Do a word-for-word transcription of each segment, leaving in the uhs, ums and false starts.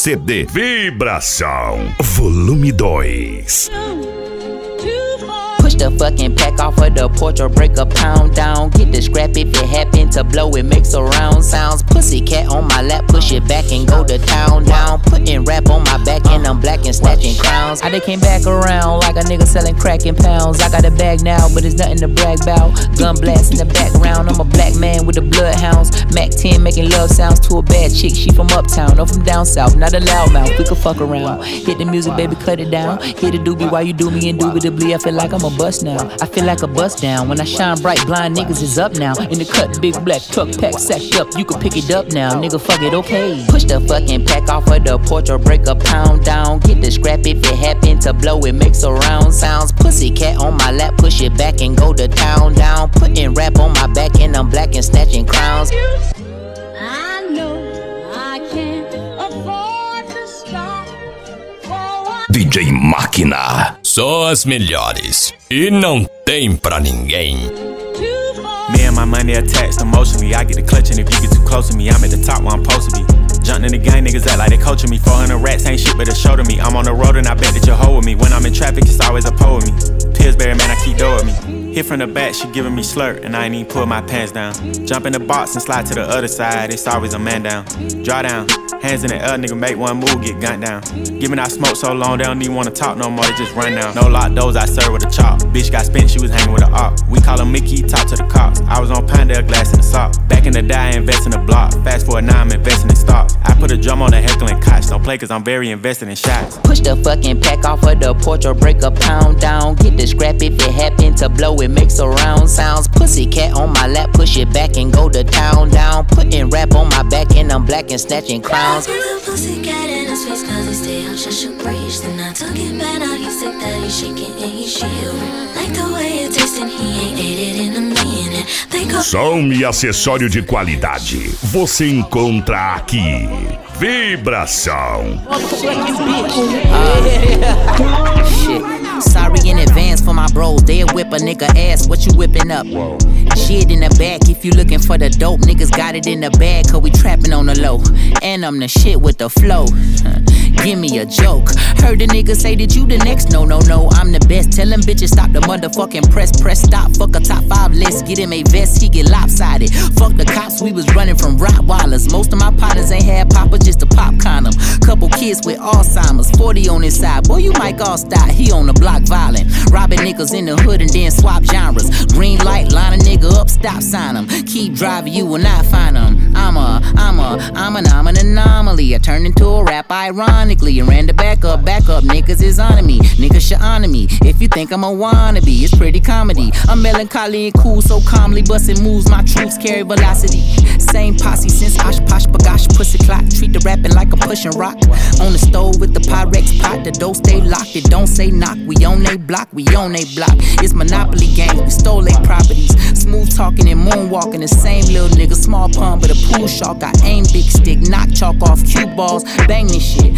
C D Vibração Volume dois. Push the fucking pack off of the porch or break a pound down. Get the scrap if it happen to blow, it makes a round sounds. Pussycat on my lap, push it back and go to town down. Putting rap on my back and I'm black and snatching crowns. I done came back around like a nigga selling crack in pounds. I got a bag now, but it's nothing to brag about. Gun blast in the background, I'm a black man with the bloodhounds. Mac ten making love sounds to a bad chick. She from uptown, no from down south, not a loudmouth. We could fuck around. Hit the music, baby, cut it down. Hit the doobie while you do me indubitably. I feel like I'm a bust now. I feel like a bust down. When I shine bright, blind niggas is up now. In the cut, big black truck pack sacked up. You can pick it up now, nigga, fuck it, okay. Push the fucking pack off of the porch or break a pound down. Get the scrap if it happen to blow, it makes a round sounds. Pussycat on my lap, push it back and go to town down. Putting rap on my back and I'm black and snatching crowns. I know I can't afford to stop. D J Máquina. Só as melhores e não tem pra ninguém. Me and my money attached emotionally. I get the clutch and if you get too close to me, I'm at the top where I'm supposed to be. Jumping in the gang, niggas act like they coaching me. four hundred rats ain't shit but a show to me. I'm on the road and I bet that you'll hold with me. When I'm in traffic, it's always a pole with me. Pillsbury, man, I keep dough with me. Hit from the back, she giving me slurp, and I ain't even pull my pants down. Jump in the box and slide to the other side, it's always a man down. Draw down, hands in the air, nigga, make one move, get gunned down. Giving out smoke so long, they don't even wanna talk no more, they just run down. No lock doors, I serve with a chop. Bitch got spent, she was hanging with a op. We call him Mickey, talk to the cops. I was on Pinedale, glass in the sock. Back in the day, I invest in the block. Fast forward now, I'm investing in stocks. I put a drum on the heckling cots. Don't play cause I'm very invested in shots. Push the fucking pack off of the porch or break a pound down. Get the scrap if it happen to blow, it makes a round sounds. Pussycat on my lap, push it back and go to town down. Putting rap on my back and I'm black and snatching crowns. I put the pussycat in his face cause he stay on just a breeze. Then I took it back, now he's sick that he's shaking and he's shivering. Like the way it tastes and he ain't ate it in a minute. Som e acessório de qualidade você encontra aqui. Vibração. Uh, shit. Sorry in advance for my bros. They'll whip a nigga ass. What you whipping up? Shit in the back. If you looking for the dope, niggas got it in the bag. Cause we trapping on the low. And I'm the shit with the flow. Give me a joke. Heard the nigga say that you the next. No, no, no, I'm the best. Tell them bitches stop the motherfucking press. Press stop. Fuck a top five list. Get him a vest. He get lopsided. Fuck the cops. We was running from Rottweilers. Most of my partners ain't had papa, just a pop condom. Couple kids with Alzheimer's. forty on his side. Boy, you might all stop. He on the block violent. Robbing niggas in the hood and then swap genres. Green light, line a nigga up, stop sign him. Keep driving, you will not find him. I'm a, I'm a, I'm an, I'm an anomaly. I turned into a rap ironically and ran the back up, back up. Niggas is on me, niggas should honor me. If you think I'm a wannabe, it's pretty comedy. I'm melancholy and cool, so calmly busting moves. My troops carry velocity. Same posse since Osh Posh Bagosh Pussy Clock. Treat the rapping like a pushing rock. On the stove with the Pyrex pot, the door stay locked. It don't say knock. We on they block, we on they block. It's Monopoly games, we stole they properties. Smooth talking and moonwalking, the same little nigga. Small pun, but a pool shark. I aim big stick, knock chalk off cue balls. Bang this shit.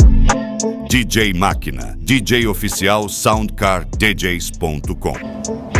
D J Máquina, D J oficial soundcar d js ponto com.